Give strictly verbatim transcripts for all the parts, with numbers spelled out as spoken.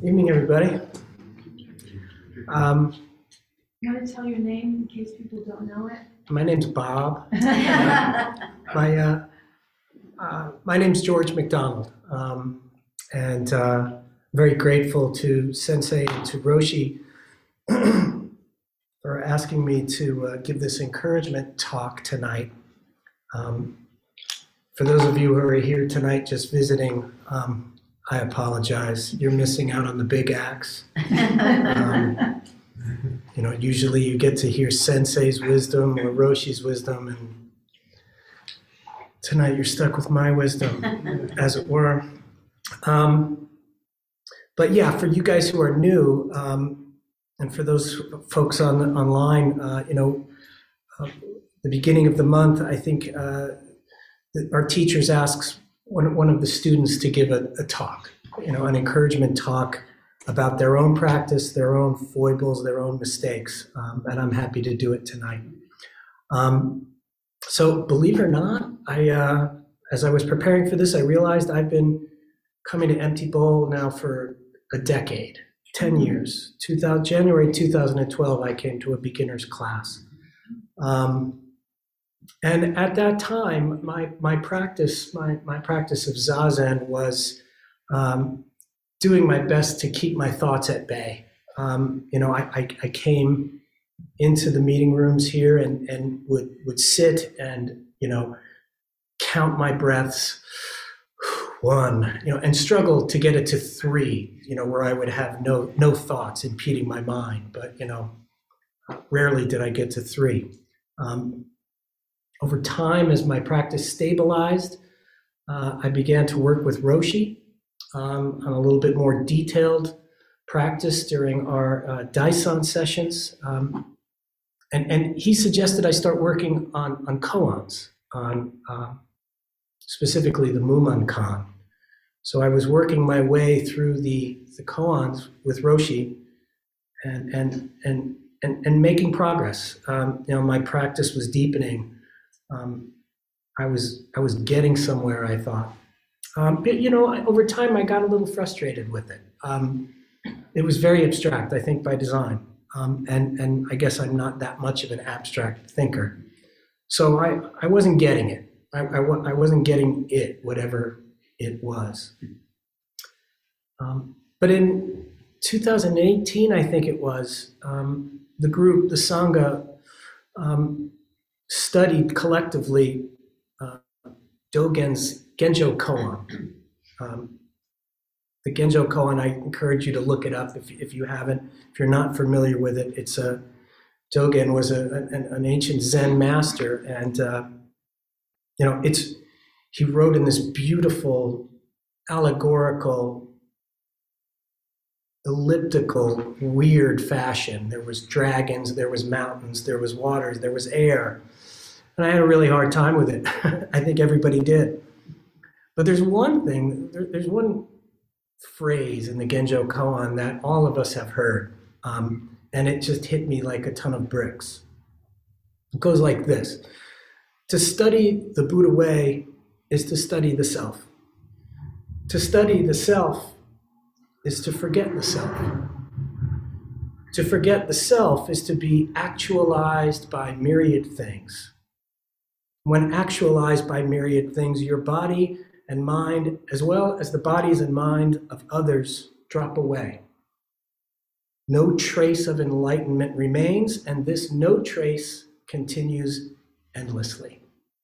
Evening, everybody. Um, You want to tell your name in case people don't know it? my name's Bob. uh, my uh, uh, my name's George McDonald, um, and uh, very grateful to Sensei and to Roshi for asking me to uh, give this encouragement talk tonight. Um, for those of you who are here tonight just visiting, um, I apologize. You're missing out on the big acts. Um, you know, usually you get to hear Sensei's wisdom or Roshi's wisdom, and tonight you're stuck with my wisdom, as it were. Um, but yeah, for you guys who are new, um, and for those folks on online, uh, you know, uh, the beginning of the month, I think uh, our teachers asks one, one of the students to give a, a talk, you know, an encouragement talk about their own practice, their own foibles, their own mistakes, um, and I'm happy to do it tonight. Um, so believe it or not, I, uh, as I was preparing for this, I realized I've been coming to Empty Bowl now for a decade, ten years. two thousand, January two thousand twelve, I came to a beginner's class. Um, and at that time, my, my practice, my, my practice of Zazen was um, doing my best to keep my thoughts at bay. Um, you know, I, I, I came into the meeting rooms here and, and would, would sit and, you know, count my breaths, one, you know, and struggle to get it to three, you know, where I would have no, no thoughts impeding my mind. But, you know, rarely did I get to three. Um, over time, as my practice stabilized, uh, I began to work with Roshi Um, on a little bit more detailed practice during our uh, Daishan sessions. Um, and, and he suggested I start working on, on koans, on uh, specifically the Muman Kan. So I was working my way through the, the koans with Roshi and, and, and, and, and making progress. Um, you know, my practice was deepening. Um, I was, I was getting somewhere, I thought. Um, but, you know, over time, I got a little frustrated with it. Um, it was very abstract, I think, by design. Um, and, and I guess I'm not that much of an abstract thinker. So I, I wasn't getting it. I, I, I wasn't getting it, whatever it was. Um, but in two thousand eighteen, I think it was, um, the group, the Sangha, um, studied collectively uh, Dogen's Genjo Koan. Um, the Genjo Koan, I encourage you to look it up if, if you haven't. If you're not familiar with it, it's a, Dogen was a, an, an ancient Zen master, and uh, you know, it's he wrote in this beautiful, allegorical, elliptical, weird fashion. There was dragons, there was mountains, there was waters, there was air, and I had a really hard time with it. I think everybody did. But there's one thing, there, there's one phrase in the Genjo Koan that all of us have heard, um, and it just hit me like a ton of bricks. It goes like this. To study the Buddha way is to study the self. To study the self is to forget the self. To forget the self is to be actualized by myriad things. When actualized by myriad things, your body and mind, as well as the bodies and mind of others, drop away. No trace of enlightenment remains, and this no trace continues endlessly.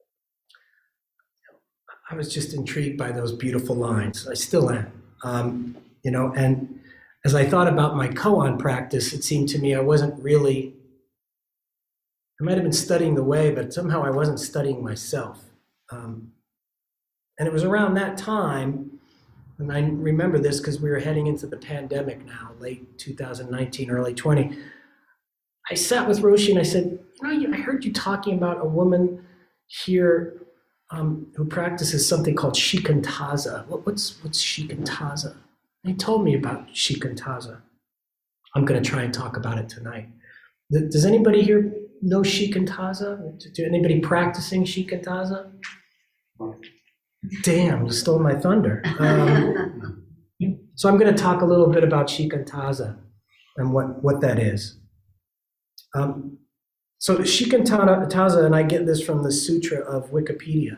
I was just intrigued by those beautiful lines. I still am. Um, you know, and as I thought about my koan practice, it seemed to me I wasn't really, I might have been studying the way, but somehow I wasn't studying myself. Um, And it was around that time, and I remember this because we were heading into the pandemic now, late two thousand nineteen, early twenty. I sat with Roshi and I said, you know, I heard you talking about a woman here um, who practices something called shikantaza. What, what's what's shikantaza? And he told me about shikantaza. I'm going to try and talk about it tonight. Does anybody here know shikantaza? Do anybody practicing shikantaza? Damn, you stole my thunder. Um, So I'm going to talk a little bit about shikantaza and what, what that is. Um, so shikantaza, and I get this from the Sutra of Wikipedia.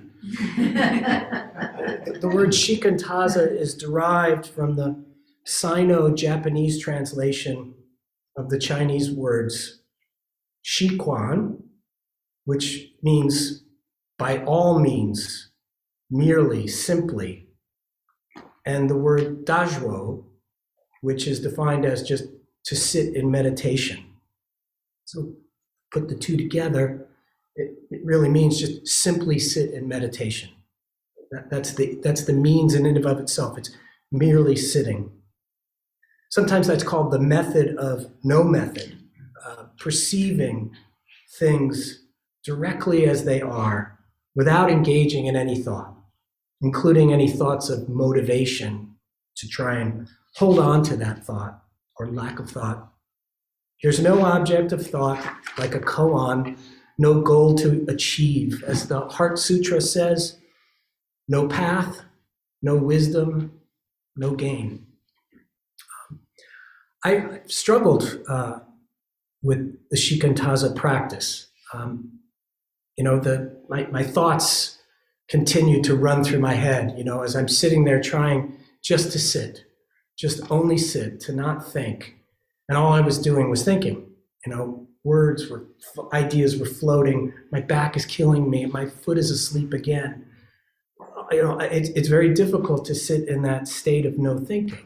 the, the word shikantaza is derived from the Sino-Japanese translation of the Chinese words shiquan, which means by all means, merely, simply, and the word dajro, which is defined as just to sit in meditation. So put the two together, it, it really means just simply sit in meditation. That, that's the that's the means in and of itself. It's merely sitting. Sometimes that's called the method of no method, uh, perceiving things directly as they are without engaging in any thought, including any thoughts of motivation to try and hold on to that thought or lack of thought. There's no object of thought like a koan, no goal to achieve. As the Heart Sutra says, no path, no wisdom, no gain. I struggled uh, with the shikantaza practice. Um, you know, the my, my thoughts continue to run through my head, you know, as I'm sitting there trying just to sit, just only sit, to not think. And all I was doing was thinking, you know, words were, ideas were floating, my back is killing me, my foot is asleep again. You know, it's, it's very difficult to sit in that state of no thinking.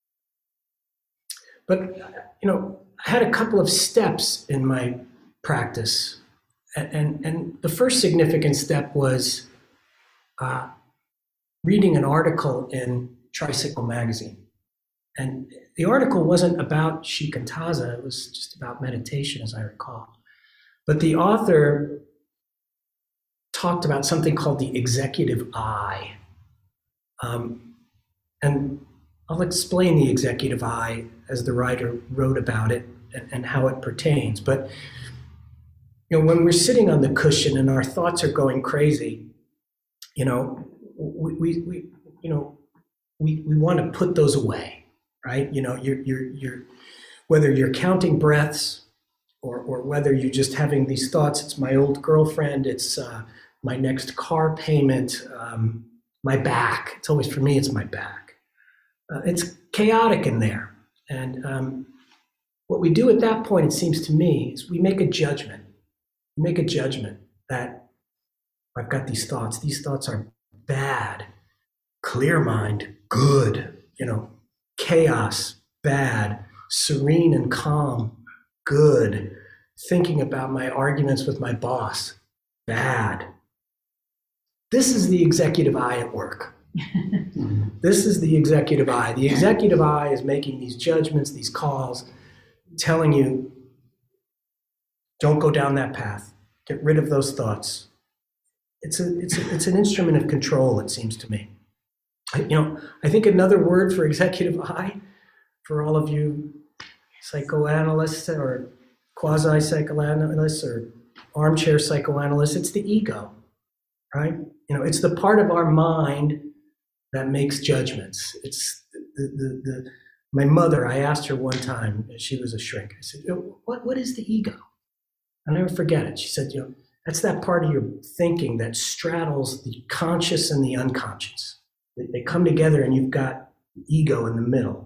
But, you know, I had a couple of steps in my practice. And, and, and the first significant step was uh, reading an article in Tricycle magazine. And the article wasn't about shikantaza, it was just about meditation, as I recall. But the author talked about something called the executive eye. Um, and I'll explain the executive eye as the writer wrote about it and, and how it pertains. But you know, when we're sitting on the cushion and our thoughts are going crazy, you know, we, we, we you know, we, we want to put those away, right? You know, you're, you're, you're, whether you're counting breaths or, or whether you're just having these thoughts, it's my old girlfriend, it's uh, my next car payment, um, my back. It's always, for me, it's my back. Uh, it's chaotic in there. And um, what we do at that point, it seems to me, is we make a judgment. We make a judgment that I've got these thoughts. These thoughts are bad. Clear mind, good. You know, chaos, bad. Serene and calm, good. Thinking about my arguments with my boss, bad. This is the executive eye at work. This is the executive eye. The executive eye is making these judgments, these calls, telling you, don't go down that path. Get rid of those thoughts. It's a, it's a, it's an instrument of control, it seems to me. I, you know, I think another word for executive eye, for all of you psychoanalysts or quasi-psychoanalysts or armchair psychoanalysts, it's the ego, right? You know, it's the part of our mind that makes judgments. It's the, the, the, my mother, I asked her one time, she was a shrink, I said, what, what is the ego? I'll never forget it. She said, you know, that's that part of your thinking that straddles the conscious and the unconscious. They, they come together and you've got ego in the middle.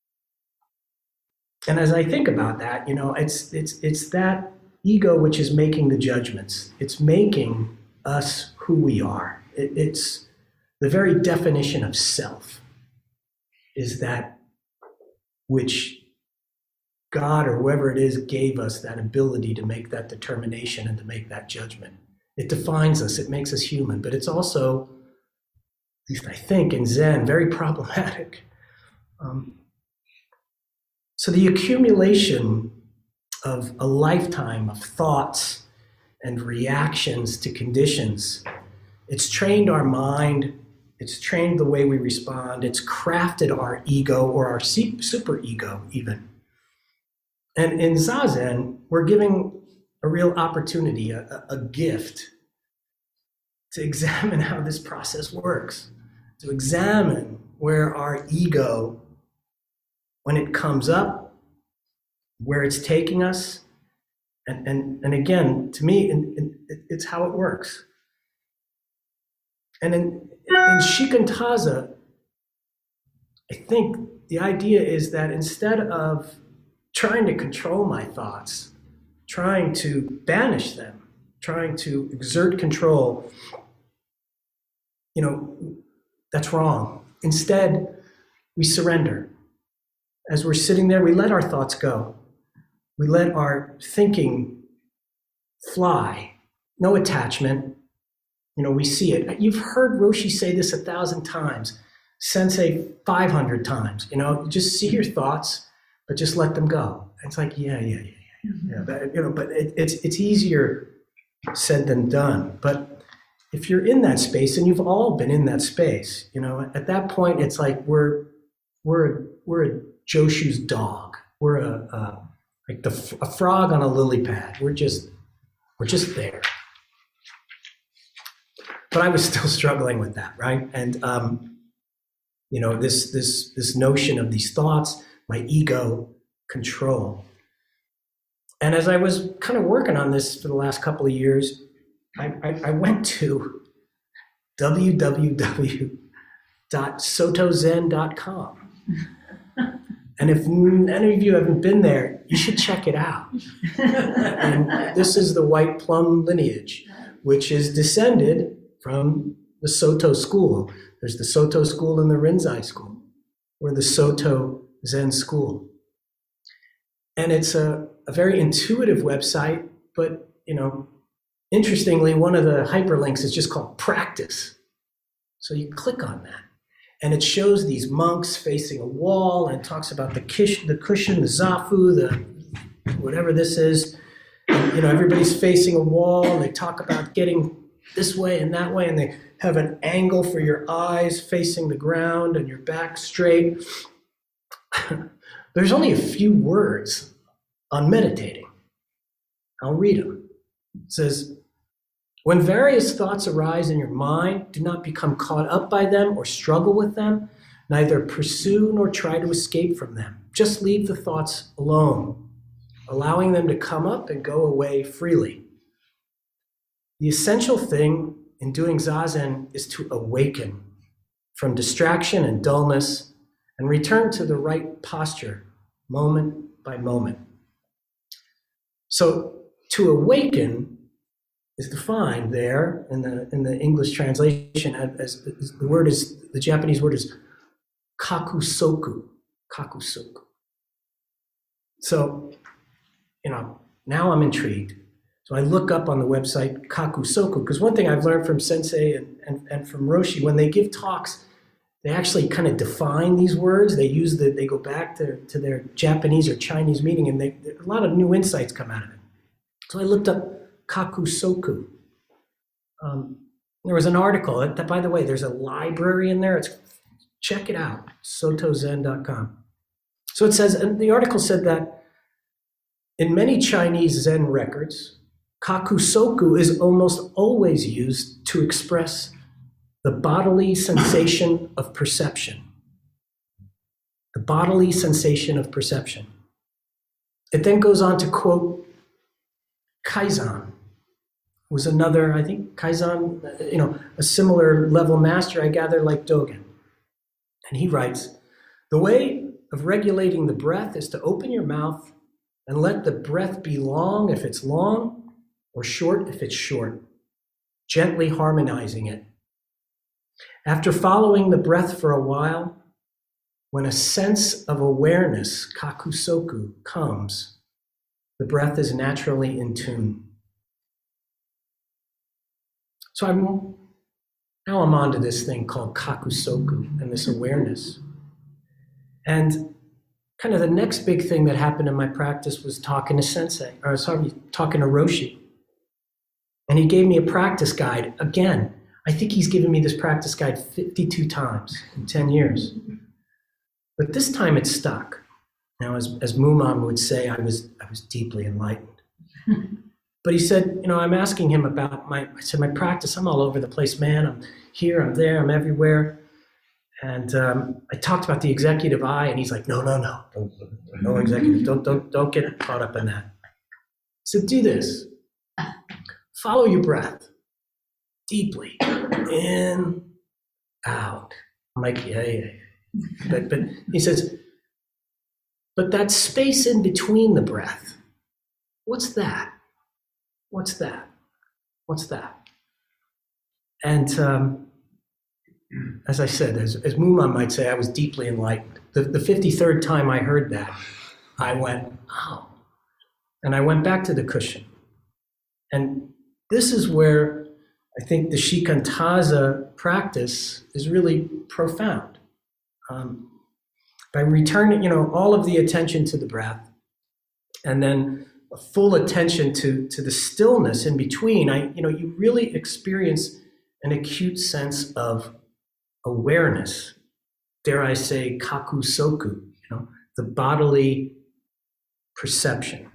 And as I think about that, you know, it's it's it's that ego which is making the judgments. It's making us who we are. It, it's the very definition of self is that which God or whoever it is gave us that ability to make that determination and to make that judgment. It defines us, it makes us human, but it's also, at least I think in Zen, very problematic. Um, so the accumulation of a lifetime of thoughts and reactions to conditions, it's trained our mind, it's trained the way we respond, it's crafted our ego or our super ego even. And in Zazen, we're giving a real opportunity, a, a gift to examine how this process works, to examine where our ego when it comes up, where it's taking us. And, and, and again, to me, in, in, it's how it works. And in, in Shikantaza, I think the idea is that instead of trying to control my thoughts, trying to banish them, trying to exert control, you know, that's wrong. Instead, we surrender. As we're sitting there, we let our thoughts go. We let our thinking fly. No attachment. You know, we see it. You've heard Roshi say this a thousand times, Sensei five hundred times. You know, just see your thoughts, but just let them go. It's like, yeah, yeah, yeah, yeah. yeah. But, you know, but it, it's it's easier said than done. But if you're in that space, and you've all been in that space, you know, at that point, it's like we're we're we're a Joshu's dog. We're a, a like the a frog on a lily pad. We're just we're just there. But I was still struggling with that, right? And um, you know, this this this notion of these thoughts, my ego, control. And as I was kind of working on this for the last couple of years, I, I, I went to w w w dot sotozen dot com. And if any of you haven't been there, you should check it out. And this is the White Plum lineage, which is descended from the Soto school. There's the Soto school and the Rinzai school, or the Soto Zen school. And it's a, a very intuitive website, but, you know, interestingly, one of the hyperlinks is just called practice. So you click on that, and it shows these monks facing a wall and talks about the kish, the cushion, the zafu, the whatever this is. And, you know, everybody's facing a wall, and they talk about getting this way and that way, and they have an angle for your eyes facing the ground and your back straight. There's only a few words on meditating. I'll read them. It says, when various thoughts arise in your mind, do not become caught up by them or struggle with them. Neither pursue nor try to escape from them. Just leave the thoughts alone, allowing them to come up and go away freely. The essential thing in doing Zazen is to awaken from distraction and dullness and return to the right posture moment by moment. So to awaken is defined there in the in the English translation as, as the word is, the Japanese word is kakusoku, kakusoku. So, you know, now I'm intrigued. So I look up on the website kakusoku, because one thing I've learned from Sensei and, and, and from Roshi, when they give talks, they actually kind of define these words. They use the, they go back to, to their Japanese or Chinese meaning, and they, a lot of new insights come out of it. So I looked up kakusoku. Um, there was an article, that, by the way, there's a library in there. It's, check it out, sotozen dot com. So it says, and the article said that in many Chinese Zen records, kakusoku is almost always used to express the bodily sensation of perception. The bodily sensation of perception. It then goes on to quote Kaizen, was another, I think Kaizen, you know, a similar level master, I gather, like Dogen. And he writes, the way of regulating the breath is to open your mouth and let the breath be long if it's long, or short if it's short, gently harmonizing it. After following the breath for a while, when a sense of awareness, kakusoku, comes, the breath is naturally in tune. So I'm, now I'm on to this thing called kakusoku and this awareness. And kind of the next big thing that happened in my practice was talking to Sensei, or sorry, talking to Roshi. And he gave me a practice guide. Again, I think he's given me this practice guide fifty-two times in ten years. But this time it stuck. Now, as, as Mumon would say, I was, I was deeply enlightened. But he said, you know, I'm asking him about my, I said, my practice, I'm all over the place, man. I'm here, I'm there, I'm everywhere. And um, I talked about the executive eye, and he's like, no, no, no, don't, no executive, don't, don't, don't get caught up in that. So do this. Follow your breath deeply. In, out. I'm like, yeah, yeah, yeah. But, but he says, but that space in between the breath, what's that? What's that? What's that? And um, as I said, as, as Mooman might say, I was deeply enlightened. The, the fifty-third time I heard that, I went, oh. And I went back to the cushion. And this is where I think the shikantaza practice is really profound. Um, by returning, you know, all of the attention to the breath, and then a full attention to, to the stillness in between, I, you know, you really experience an acute sense of awareness. Dare I say, kaku soku, you know, the bodily perception.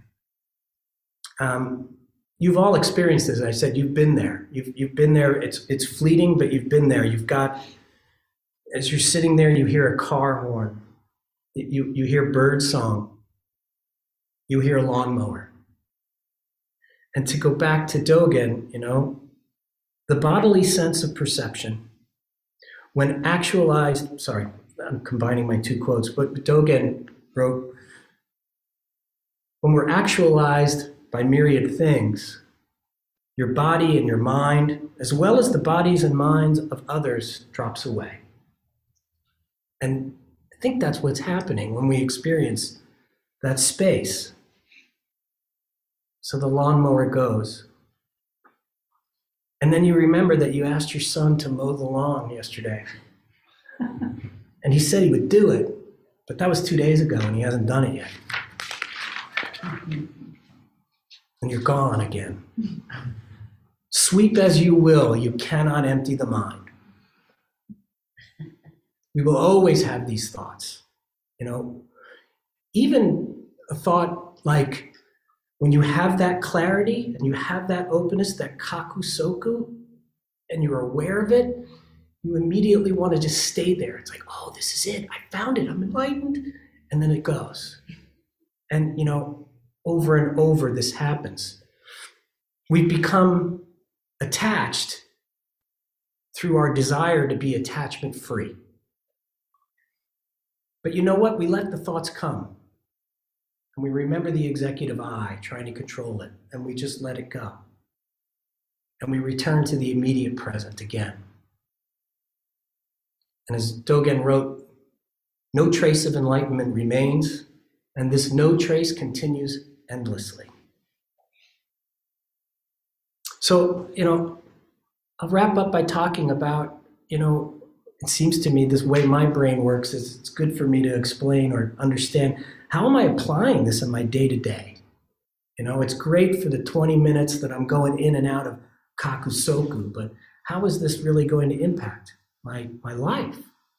Um, you've all experienced this. I said you've been there. You've you've been there. It's it's fleeting, but you've been there. You've got, as you're sitting there, you hear a car horn. You you hear bird song. You hear a lawnmower. And to go back to Dogen, you know, the bodily sense of perception, when actualized, sorry, I'm combining my two quotes, but Dogen wrote, when we're actualized by myriad things, your body and your mind, as well as the bodies and minds of others, drops away. And I think that's what's happening when we experience that space. So the lawnmower goes. And then you remember that you asked your son to mow the lawn yesterday. And he said he would do it, but that was two days ago and he hasn't done it yet. And you're gone again. Sweep as you will, you cannot empty the mind. We will always have these thoughts. You know, even a thought like, when you have that clarity and you have that openness, that kaku soku, and you're aware of it, you immediately want to just stay there. It's like, oh, this is it. I found it. I'm enlightened. And then it goes. And, you know, over and over this happens. We become attached through our desire to be attachment free. But you know what? We let the thoughts come. And we remember the executive eye trying to control it, and we just let it go. And we return to the immediate present again. And as Dogen wrote, no trace of enlightenment remains, and this no trace continues endlessly. So, you know, I'll wrap up by talking about, you know, it seems to me this way my brain works is it's good for me to explain or understand, how am I applying this in my day-to-day? You know, it's great for the twenty minutes that I'm going in and out of kakusoku, but how is this really going to impact my, my life?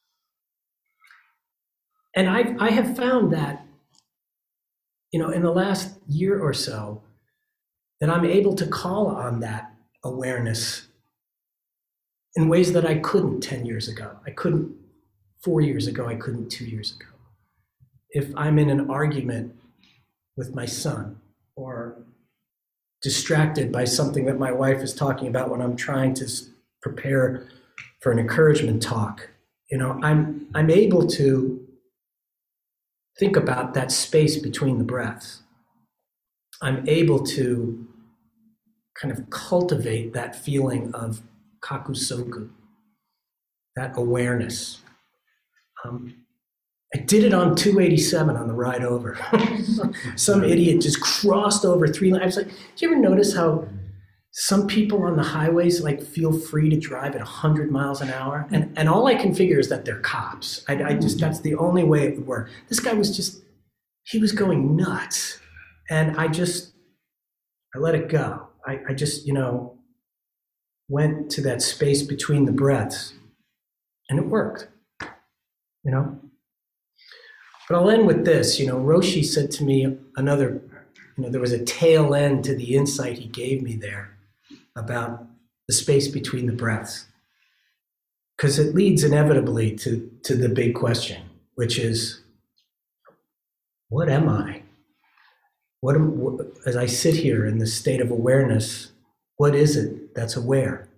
And I I have found that, you know, in the last year or so, that I'm able to call on that awareness in ways that I couldn't ten years ago. I couldn't four years ago, I couldn't two years ago. If I'm in an argument with my son or distracted by something that my wife is talking about when I'm trying to prepare for an encouragement talk, you know, I'm I'm able to think about that space between the breaths. I'm able to kind of cultivate that feeling of kakusoku, that awareness. Um, I did it on two eighty-seven on the ride over. Some idiot just crossed over three lanes. I was like, did you ever notice how some people on the highways like feel free to drive at one hundred miles an hour? And and all I can figure is that they're cops. I, I just, that's the only way it would work. This guy was just, he was going nuts. And I just, I let it go. I, I just, you know, went to that space between the breaths and it worked, you know? But I'll end with this. You know, Roshi said to me another, you know, there was a tail end to the insight he gave me there about the space between the breaths. because it leads inevitably to, to the big question, which is, what am I? What am, what, as I sit here in this state of awareness, what is it that's aware?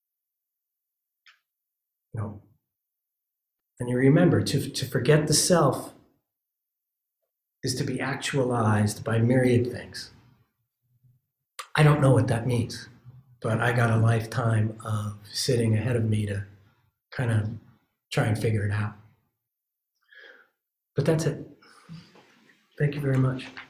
You know, and you remember, to, to forget the self is to be actualized by myriad things. I don't know what that means, but I got a lifetime of sitting ahead of me to kind of try and figure it out. But that's it. Thank you very much.